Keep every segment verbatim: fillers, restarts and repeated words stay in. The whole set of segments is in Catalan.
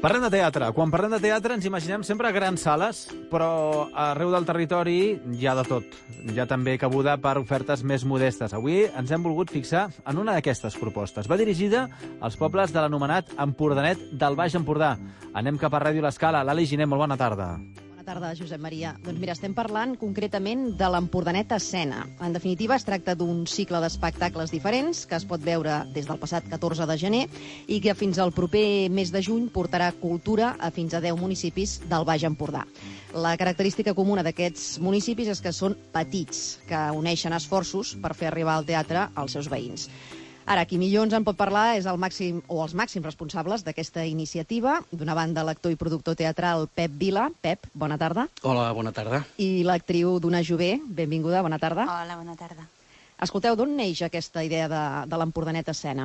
Parlem de teatre. Quan parlem de teatre ens imaginem sempre grans sales, però arreu del territori hi ha de tot. Hi ha també cabuda per ofertes més modestes. Avui ens hem volgut fixar en una d'aquestes propostes. Va dirigida als pobles de l'anomenat Empordanet del Baix Empordà. Anem cap a Ràdio L'Escala. L'Ali Giner, molt bona tarda. Bona tarda, Josep Maria. Doncs mira, estem parlant concretament de l'Empordanet Escena. En definitiva, es tracta d'un cicle d'espectacles diferents que es pot veure des del passat catorze de gener i que fins al proper mes de juny portarà cultura a fins a deu municipis del Baix Empordà. La característica comuna d'aquests municipis és que són petits, que uneixen esforços per fer arribar al teatre als seus veïns. Ara, qui millor ens en pot parlar és el màxim o els màxims responsables d'aquesta iniciativa. D'una banda, l'actor i productor teatral Pep Vila. Pep, bona tarda. Hola, bona tarda. I l'actriu Duna Jové. Benvinguda, bona tarda. Hola, bona tarda. Escolteu, d'on neix aquesta idea de, de l'Empordanet Escena?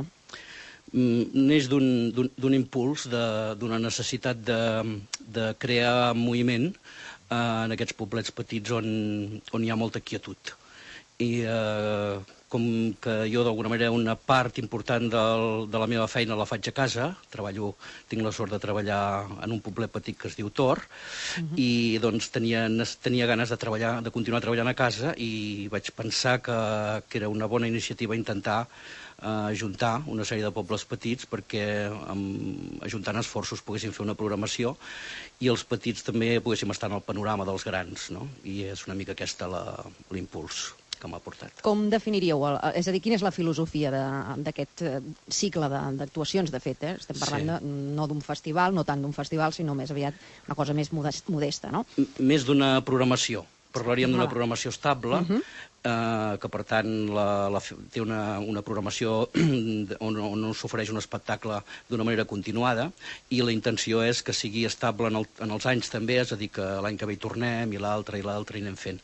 Mm, neix d'un impuls, d'una necessitat de, de crear moviment eh, en aquests poblets petits on, on hi ha molta quietud. I eh, com que jo d'alguna manera una part important del, de la meva feina la faig a casa, treballo, tinc la sort de treballar en un poblet petit que es diu Tor, uh-huh. i doncs tenia, tenia ganes de treballar, de continuar treballant a casa i vaig pensar que, que era una bona iniciativa intentar eh, ajuntar una sèrie de pobles petits perquè amb, ajuntant esforços poguessin fer una programació i els petits també poguéssim estar en el panorama dels grans, no? I és una mica aquesta l'impuls que m'ha portat. Com definiríeu? És a dir, quina és la filosofia d'aquest cicle d'actuacions, de fet? Eh? Estem parlant sí. de, no d'un festival, no tant d'un festival, sinó més aviat una cosa més modesta, no? Més d'una programació. Parlaríem d'una programació estable, uh-huh. eh, que per tant la, la, té una, una programació on, on s'ofereix un espectacle d'una manera continuada i la intenció és que sigui estable en, el, en els anys també, és a dir, que l'any que ve hi tornem i l'altre i l'altre i anem fent.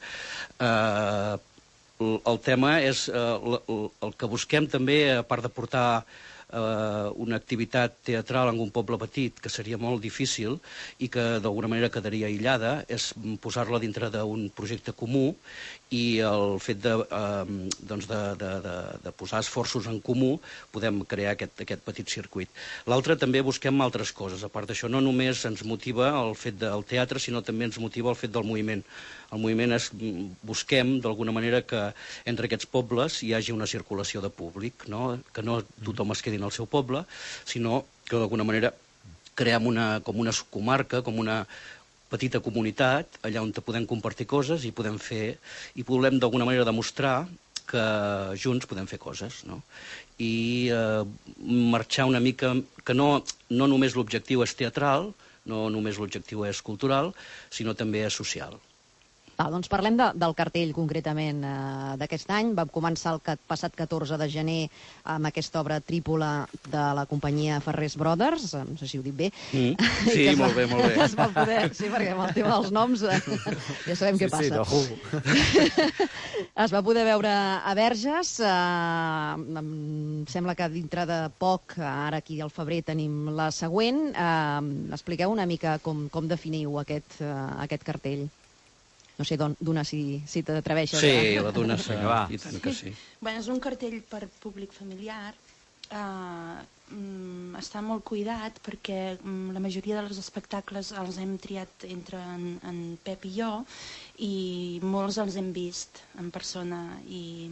Eh, El tema és, eh, el, el que busquem també, a part de portar eh, una activitat teatral en un poble petit, que seria molt difícil i que d'alguna manera quedaria aïllada, és posar-la dintre d'un projecte comú i el fet de, eh, doncs de, de, de, de posar esforços en comú podem crear aquest, aquest petit circuit. L'altre també busquem altres coses. A part d'això, no només ens motiva el fet del teatre, sinó també ens motiva el fet del moviment. El moviment és, busquem d'alguna manera que entre aquests pobles hi hagi una circulació de públic, no? Que no tothom es quedi en el seu poble, sinó que d'alguna manera creem una, com una comarca, com una petita comunitat, allà on podem compartir coses i podem fer, i volem d'alguna manera demostrar que junts podem fer coses, no? I eh, marxar una mica, que no, no només l'objectiu és teatral, no només l'objectiu és cultural, sinó també és social. Va, doncs parlem de, del cartell concretament eh, d'aquest any. Vam començar el passat catorze de gener amb aquesta obra trípola de la companyia Ferrés Brothers, no sé si ho dic bé. Mm. Sí, molt bé, molt bé. Es va poder, sí, perquè amb el tema dels noms eh, ja sabem sí, què passa. Sí, sí, es va poder veure a Verges, eh, em sembla que dintre de poc, ara aquí al febrer tenim la següent. Eh, expliqueu una mica com, com definiu aquest, eh, aquest cartell. No sé, Duna, si, si t'atreveixes. Sí, la Duna, sí, va. I tant que sí. Bueno, és un cartell per públic familiar. Uh, um, està molt cuidat perquè um, la majoria dels espectacles els hem triat entre en, en Pep i jo i molts els hem vist en persona i,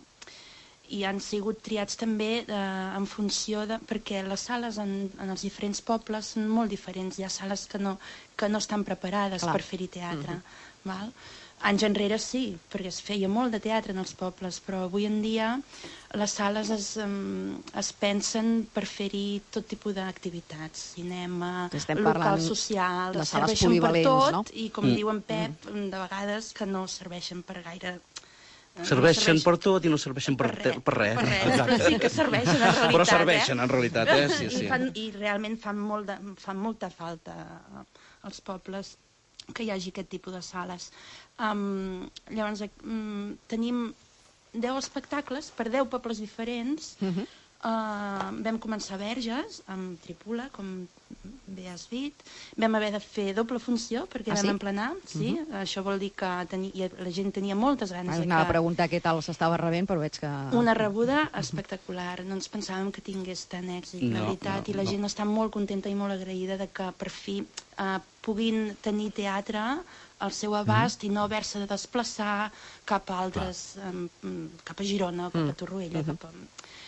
i han sigut triats també uh, en funció de... perquè les sales en, en els diferents pobles són molt diferents. Hi ha sales que no, que no estan preparades Clar. Per fer-hi teatre. Mm-hmm. Val? Anys enrere sí, perquè es feia molt de teatre en els pobles, però avui en dia les sales es, um, es pensen per fer-hi tot tipus d'activitats, cinema, local social, serveixen per tot, no? I com mm. diu en Pep, mm. de vegades que no serveixen per gaire... Serveixen no per tot i no serveixen per, per, per res. Per res, però sí que serveixen en realitat. Però serveixen en realitat, eh? Sí, sí. I, fan, i realment fan, molt de, fan molta falta als pobles que hi hagi aquest tipus de sales. Um, llavors, um, tenim deu espectacles per deu pobles diferents, uh-huh. uh, vam començar a Verges, amb Tripula, com bé has dit. Vam haver de fer doble funció, perquè ah, vam sí? emplenar. Sí? Uh -huh. Això vol dir que tenia, la gent tenia moltes ganes. Ah, de anava que... a preguntar què tal s'estava rebent, però veig que... Una rebuda espectacular. No ens pensàvem que tingués tant èxit, no, la veritat. No, I la no. gent està molt contenta i molt agraïda de que, per fi, uh, puguin tenir teatre al seu abast mm. i no haver-se de desplaçar cap a altres, um, cap a Girona, cap a Torroella, mm. cap a...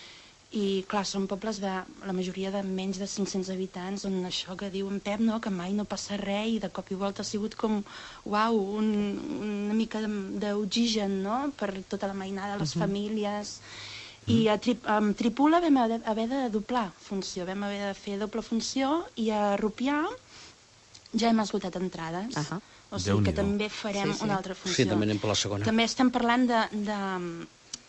I, clar, són pobles de, la majoria de menys de cinc-cents habitants, on això que diu en Pep, no?, que mai no passa res, i de cop i volta ha sigut com, uau, un, una mica d'oxigen, no?, per tota la mainada de les uh -huh. famílies. I a tri amb Tripula vam haver de doblar funció, vam haver de fer doble funció, i a Rupià ja hem esgotat entrades. Uh -huh. O sigui que també farem sí, sí. una altra funció. Sí, també anem per la segona. També estem parlant de... de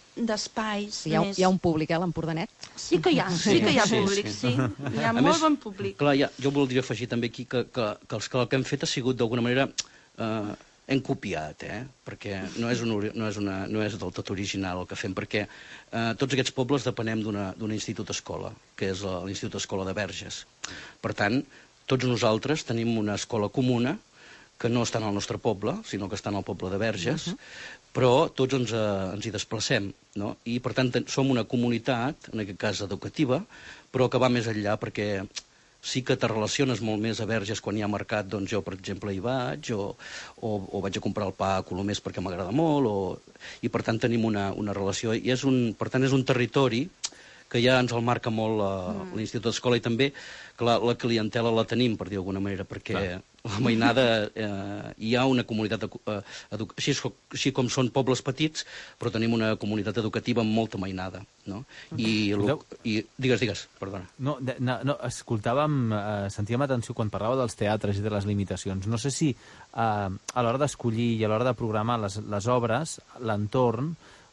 d'espais hi ha, més... Hi ha un públic, eh, a l'Empordanet? Sí que hi ha, sí que hi ha sí, públic, sí. sí. Hi ha a molt més, bon públic. Clar, ja, jo voldria afegir també aquí que, que, que, els, que el que hem fet ha sigut d'alguna manera... Eh, hem copiat, eh? Perquè no és, un, no, és una, no és del tot original el que fem, perquè eh, tots aquests pobles depenem d'un institut-escola, que és l'Institut-Escola de Verges. Per tant, tots nosaltres tenim una escola comuna que no està al nostre poble, sinó que està al poble de Verges, uh -huh. però tots ens, eh, ens hi desplacem, no? I, per tant, som una comunitat, en aquest cas educativa, però que va més enllà, perquè sí que te relaciones molt més a Verges quan hi ha mercat, doncs jo, per exemple, hi vaig, o, o, o vaig a comprar el pa a Colomers perquè m'agrada molt, o... i, per tant, tenim una, una relació. I és un, per tant, és un territori que ja ens el marca molt uh, l'Institut d'Escola, i també que la, la clientela la tenim, per dir d'alguna manera, perquè... Clar. La mainada, eh, hi ha una comunitat, eh, així, així com són pobles petits, però tenim una comunitat educativa amb molta mainada, no? I, lo, i digues, digues, perdona. No, no, no escoltàvem, eh, sentíem atenció quan parlava dels teatres i de les limitacions. No sé si eh, a l'hora d'escollir i a l'hora de programar les, les obres, l'entorn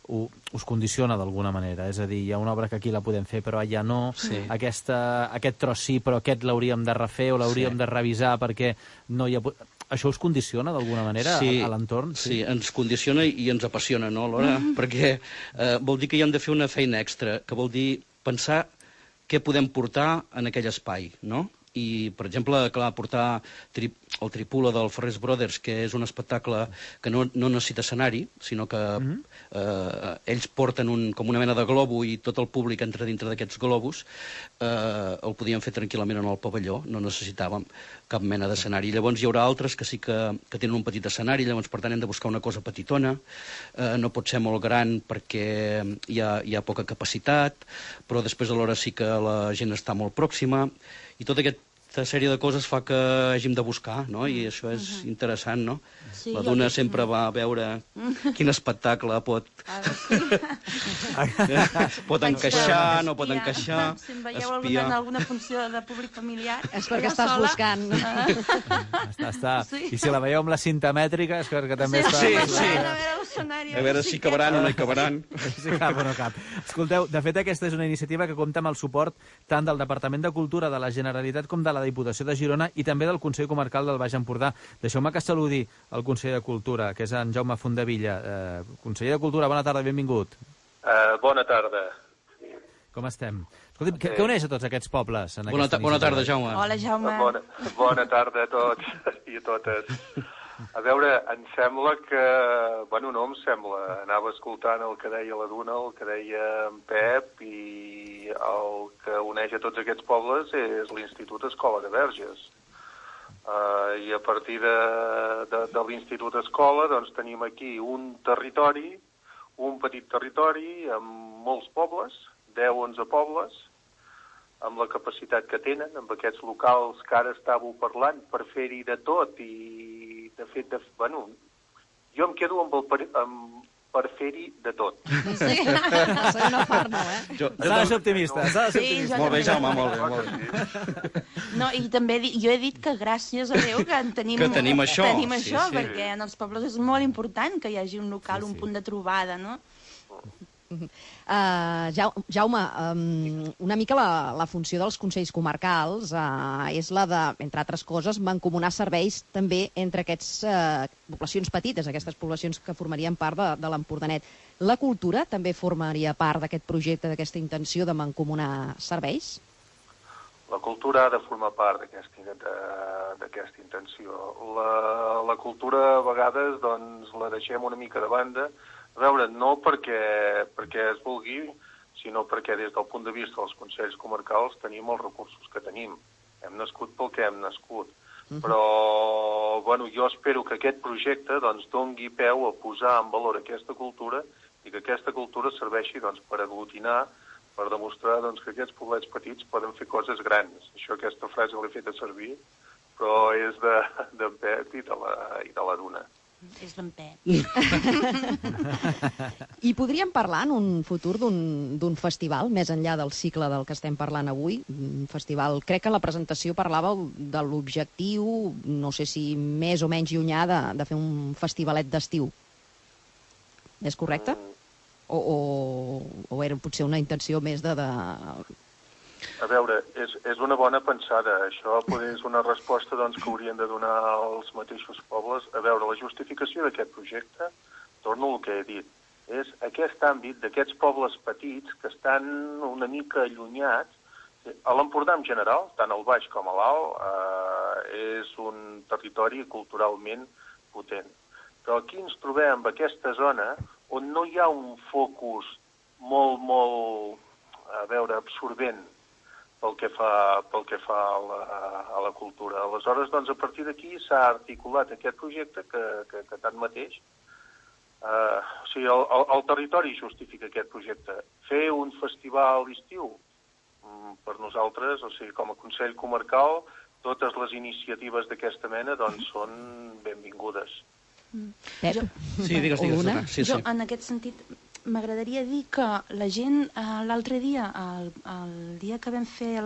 us condiciona d'alguna manera, és a dir, hi ha una obra que aquí la podem fer però allà no, sí. Aquesta, aquest tros sí però aquest l'hauríem de refer o l'hauríem sí. de revisar perquè no hi ha... Això us condiciona d'alguna manera sí, a, a l'entorn? Sí. sí, ens condiciona i ens apassiona, no, alhora? Mm -hmm. Perquè eh, vol dir que hi hem de fer una feina extra, que vol dir pensar què podem portar en aquell espai, no? I, per exemple, clar, portar tri el Tripula del Ferrers Brothers, que és un espectacle que no, no necessita escenari, sinó que mm-hmm. eh, ells porten un, com una mena de globo i tot el públic entra dintre d'aquests globus, eh, el podíem fer tranquil·lament en el pavelló, no necessitàvem cap mena d'escenari. Llavors hi haurà altres que sí que, que tenen un petit escenari, llavors per tant hem de buscar una cosa petitona, eh, no pot ser molt gran perquè hi ha, hi ha poca capacitat, però després alhora sí que la gent està molt pròxima, i tot aquest sèrie de coses fa que hàgim de buscar, no? I això és uh -huh. interessant, no? Sí, la Duna sempre va a veure quin espectacle pot... pot encaixar, no pot encaixar, si em veieu alguna, alguna funció de públic familiar... És perquè estàs sola. buscant. Ah. està, està. Sí. I si la veieu amb la cinta mètrica, és que també sí, està... Sí, sí. A veure si cabaran o no hi cabaran. Si cap o no cap. Escolteu, de fet, aquesta és una iniciativa que compta amb el suport tant del Departament de Cultura de la Generalitat com de la Diputació de Girona i també del Consell Comarcal del Baix Empordà. Deixeu-me que saludi el conseller de Cultura, que és en Jaume Fondevilla. Eh, conseller de Cultura, bona tarda, benvingut. Uh, bona tarda. Com estem? Escolti'm, què, què uneix a tots aquests pobles? En bona, ta bona tarda, Jaume. Hola, Jaume. Bona, bona tarda a tots i a totes. A veure, em sembla que... Bueno, no em sembla. Anava escoltant el que deia la Duna, el que deia en Pep, i el que uneix a tots aquests pobles és l'Institut Escola de Verges. Uh, I a partir de, de, de l'Institut Escola doncs, tenim aquí un territori, un petit territori amb molts pobles, deu onze pobles, amb la capacitat que tenen, amb aquests locals que ara estàveu parlant, per fer-hi de tot, i de fet, de, bueno, jo em quedo amb el per, amb, per fer-hi de tot. Sí, soy una part, no, eh? S'ha de ser optimista, s'ha de ser optimista. Sí, molt bé, Jaume, molt bé, molt bé. No, i també jo he dit que gràcies a Déu que en tenim, que tenim això, tenim sí, això sí. perquè en els pobles és molt important que hi hagi un local, sí, sí. un punt de trobada, no? Uh, Jaume, um, una mica la, la funció dels consells comarcals uh, és la de, entre altres coses, mancomunar serveis també entre aquestes uh, poblacions petites, aquestes poblacions que formarien part de, de l'Empordanet. La cultura també formaria part d'aquest projecte, d'aquesta intenció de mancomunar serveis? La cultura ha de formar part d'aquesta intenció. La, la cultura, a vegades, doncs, la deixem una mica de banda. A veure, no perquè, perquè es vulgui, sinó perquè des del punt de vista dels consells comarcals tenim els recursos que tenim. Hem nascut pel que hem nascut. Uh-huh. Però, bueno, jo espero que aquest projecte doncs, dongui peu a posar en valor aquesta cultura i que aquesta cultura serveixi doncs, per aglutinar, per demostrar doncs, que aquests poblets petits poden fer coses grans. Això, aquesta frase l'he fet a servir, però és d'en de, Pep i de la, i de la Duna. És d'en Pep. I podríem parlar en un futur d'un festival, més enllà del cicle del que estem parlant avui. Un festival, crec que en la presentació parlàveu de l'objectiu, no sé si més o menys llunyà, de, de fer un festivalet d'estiu. És correcte? Mm. O, o, o era potser una intenció més de... de... A veure, és, és una bona pensada. Això poder és una resposta doncs, que haurien de donar els mateixos pobles. A veure, la justificació d'aquest projecte, torno al que he dit, és aquest àmbit d'aquests pobles petits que estan una mica allunyats. A l'Empordà en general, tant al Baix com a l'Alt, eh, és un territori culturalment potent. Però aquí ens trobem en aquesta zona on no hi ha un focus molt, molt, a veure, absorbent pel que fa, pel que fa a, la, a la cultura. Aleshores, doncs, a partir d'aquí s'ha articulat aquest projecte que, que, que tanmateix, eh, o sigui, el, el, el territori justifica aquest projecte. Fer un festival estiu, per nosaltres, o sigui, com a Consell Comarcal, totes les iniciatives d'aquesta mena, doncs, són benvingudes. Pep? Sí, digues, digues. Sí, sí. Jo, en aquest sentit, m'agradaria dir que la gent, eh, l'altre dia, el, el dia que vam fer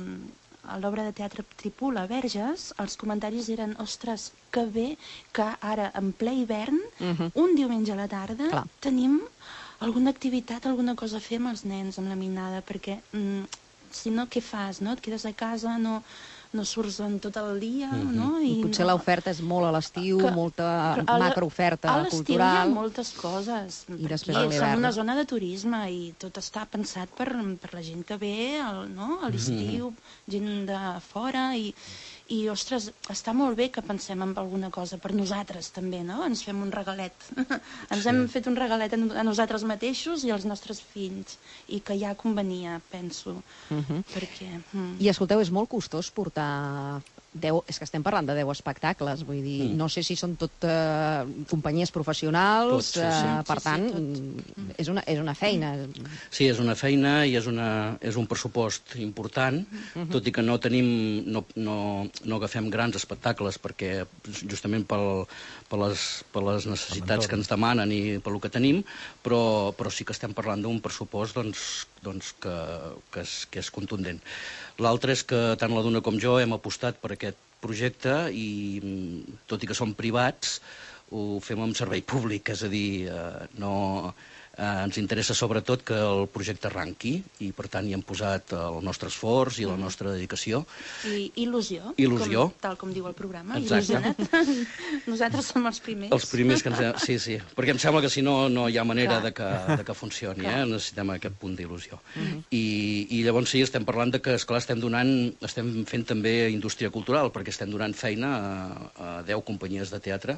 l'obra de teatre Tripula a Verges, els comentaris eren, ostres, que bé que ara, en ple hivern, uh-huh. un diumenge a la tarda, Clar. tenim alguna activitat, alguna cosa a fer amb els nens, amb la minada, perquè mm, si no, què fas, no? Et quedes a casa, no... no surts en tot el dia, mm-hmm. no? I, I potser no... l'oferta és molt a l'estiu, molta macrooferta cultural. A l'estiu hi ha moltes coses. I després a l'hivern. Som una zona de turisme i tot està pensat per, per la gent que ve el, no? a l'estiu, mm-hmm. gent de fora i... I, ostres, està molt bé que pensem en alguna cosa per nosaltres, també, no? Ens fem un regalet. Ens sí. hem fet un regalet a nosaltres mateixos i als nostres fills. I que ja convenia, penso. Uh-huh. Perquè... Mm. I, escolteu, és molt costós portar... deu, és que estem parlant de deu espectacles, vull dir, mm. no sé si són tot uh, companyies professionals, tot, sí, sí. Uh, per sí, tant, sí, és, una, és una feina. Sí, és una feina i és, una, és un pressupost important, mm-hmm. tot i que no tenim, no, no, no agafem grans espectacles, perquè justament pel, per, les, per les necessitats que ens demanen i pel que tenim, però, però sí que estem parlant d'un pressupost doncs, doncs que, que, és, que és contundent. L'altre és que tant la Duna com jo hem apostat per aquest projecte i, tot i que som privats, ho fem amb servei públic, és a dir, eh, no, eh, ens interessa sobretot que el projecte arranqui i, per tant, hi hem posat el nostre esforç i la nostra dedicació. I il·lusió. Il·lusió. Com, tal com diu el programa. Exacte. Il·lusionat. Nosaltres som els primers. Els primers que ens... Sí, sí. Perquè em sembla que si no, no hi ha manera de que, de que funcioni. Eh? Necessitem aquest punt d'il·lusió. Uh-huh. I, I llavors sí, estem parlant de que, esclar, estem donant, estem fent també indústria cultural, perquè estem donant feina a, a deu companyies de teatre.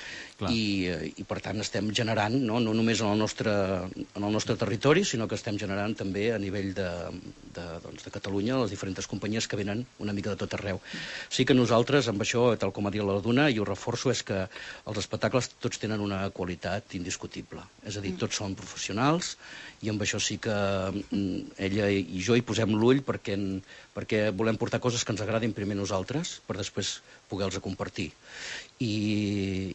I, i per tant estem generant, no, no només en el, nostre, en el nostre territori, sinó que estem generant també a nivell de, de, doncs, de Catalunya les diferents companyies que venen una mica de tot arreu. Sí que nosaltres, amb això, tal com ha dit la Duna, i ho reforço, és que els espectacles tots tenen una qualitat indiscutible. És a dir, tots són professionals i amb això sí que ella i jo hi posem l'ull perquè, perquè volem portar coses que ens agradin primer nosaltres per després poder-los compartir. I, i per tant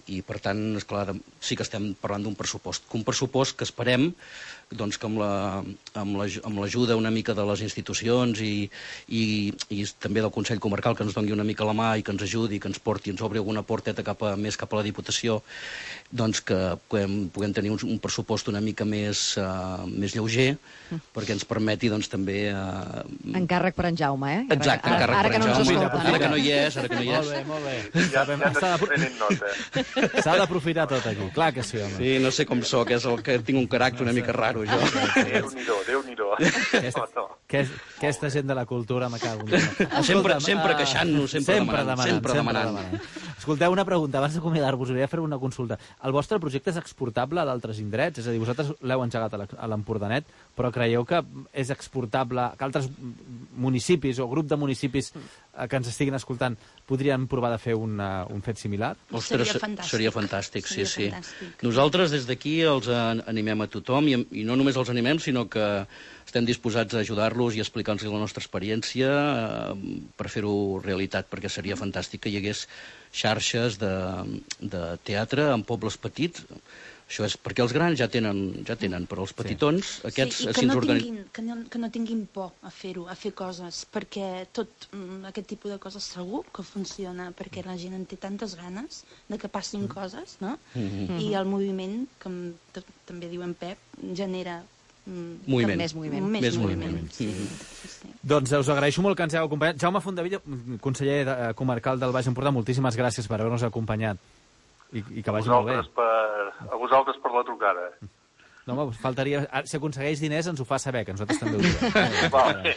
tant, esclar, sí que estem parlant d'un pressupost. Un pressupost que esperem doncs, que amb l'ajuda una mica de les institucions i, i, i també del Consell Comarcal, que ens doni una mica la mà i que ens ajudi, que ens porti, ens obri alguna porteta cap a, més cap a la Diputació, doncs que puguem, puguem tenir un, un pressupost una mica més, uh, més lleuger, mm. perquè ens permeti doncs, també... Uh... Encàrrec per en Jaume, eh? Exacte, ara, encàrrec ara per en no Jaume. Escolta, ara que no hi és, ara que no hi és. Molt bé, molt bé. Ja, ja n'estic prenent nota. S'ha d'aprofitar tot aquí, clar que sí, home. Sí, no sé com sóc, és el que tinc un caràcter una mica raro, jo. Déu-n'hi-do, Déu-n'hi-do. Aquesta, no, no. aquesta gent de la cultura me cago en Sempre, sempre queixant-nos, sempre, sempre demanant, demanant, sempre demanant. demanant. Escolteu, una pregunta, abans d'acomiadar-vos, us volia fer una consulta. El vostre projecte és exportable a d'altres indrets? És a dir, vosaltres l'heu engegat a l'Empordanet, però creieu que és exportable, que altres municipis o grup de municipis que ens estiguin escoltant podrien provar de fer una, un fet similar? Ostres, seria fantàstic, seria fantàstic sí, seria sí. Fantàstic. Nosaltres des d'aquí els animem a tothom i, i no només els animem, sinó que estem disposats a ajudar-los i explicar-los la nostra experiència eh, per fer-ho realitat, perquè seria fantàstic que hi hagués xarxes de, de teatre en pobles petits. Això és perquè els grans ja tenen, ja tenen però els petitons, sí. aquests... Sí, i que, no tinguin, que, no, que no tinguin por a fer-ho, a fer coses, perquè tot mm, aquest tipus de coses segur que funciona, perquè la gent en té tantes ganes de que passin mm. coses, no? Mm-hmm. I el moviment, com també diu en Pep, genera... Mm, moviment. Més moviment. Més, més moviment. moviment. Sí, mm-hmm. sí, sí. Doncs us agraeixo molt que ens heu acompanyat. Jaume Fontdevilla, conseller de, comarcal del Baix Empordà, moltíssimes gràcies per haver-nos acompanyat. I, i que vagi molt bé. Per, a vosaltres per la trucada. No, home, faltaria... Si aconsegueix diners, ens ho fa saber, que nosaltres també ho diem. Vale.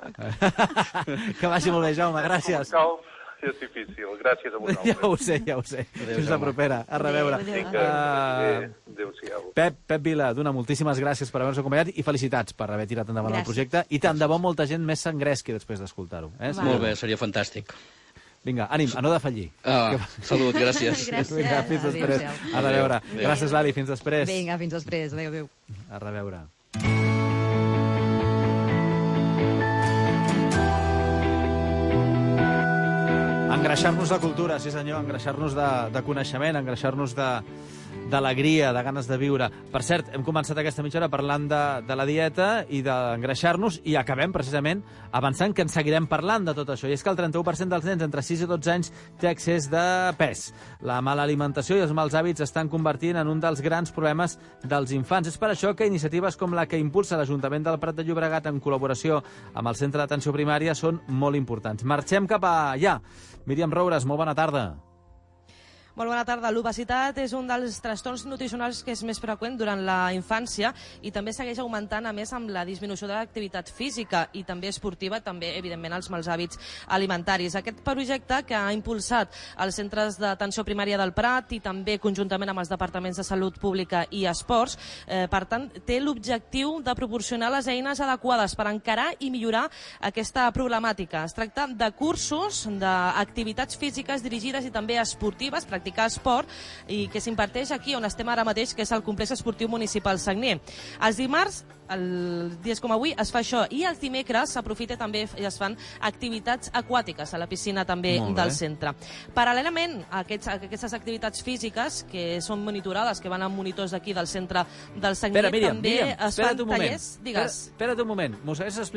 Que vagi molt bé, Jaume, gràcies. Cal, és difícil. Gràcies a vosaltres. Ja ho sé, ja ho sé. Adéu, Fins la propera. A reveure. Vinga, Uh, adéu-siau. Pep, Pep Vila, Duna, moltíssimes gràcies per haver-nos acompanyat i felicitats per haver tirat endavant Gràcies. el projecte. I tant de bo molta gent més s'engresqui després d'escoltar-ho. Eh? Molt bé, seria fantàstic. Vinga, ànim, a no defallir. Ah, salut, gràcies. Gràcies. Vinga, fins després. Adéu-siau. A reveure. Adéu. Gràcies, Lali, fins després. Vinga, fins després. Adéu, adéu. A reveure. Engreixar-nos de cultura, sí senyor, engreixar-nos de, de coneixement, engreixar-nos de d'alegria, de ganes de viure. Per cert, hem començat aquesta mitja hora parlant de, de la dieta i d'engreixar-nos i acabem precisament avançant que en seguirem parlant de tot això. I és que el trenta-u per cent dels nens entre sis i dotze anys té excés de pes. La mala alimentació i els mals hàbits estan convertint en un dels grans problemes dels infants. És per això que iniciatives com la que impulsa l'Ajuntament del Prat de Llobregat en col·laboració amb el Centre d'Atenció Primària són molt importants. Marxem cap allà. Míriam Roures, molt bona tarda. Molt bona tarda. L'obesitat és un dels trastorns nutricionals que és més freqüent durant la infància i també segueix augmentant, a més, amb la disminució de l'activitat física i també esportiva, també, evidentment, els mals hàbits alimentaris. Aquest projecte que ha impulsat els centres d'atenció primària del Prat i també conjuntament amb els departaments de salut pública i esports, eh, per tant, té l'objectiu de proporcionar les eines adequades per encarar i millorar aquesta problemàtica. Es tracta de cursos d'activitats físiques dirigides i també esportives, practicar esport, i que s'imparteix aquí on estem ara mateix, que és el complex esportiu municipal Sagnier. Els dimarts, els dies com avui, es fa això, i els dimecres s'aprofita també i es fan activitats aquàtiques a la piscina també del centre. Paral·lelament a, aquests, a aquestes activitats físiques, que són monitorades, que van amb monitors d'aquí del centre del Sagnier, Espera, Míriam, també Míriam, es fan tallers... Digues. Espera, espera't un moment. M'ho segueixes explicant?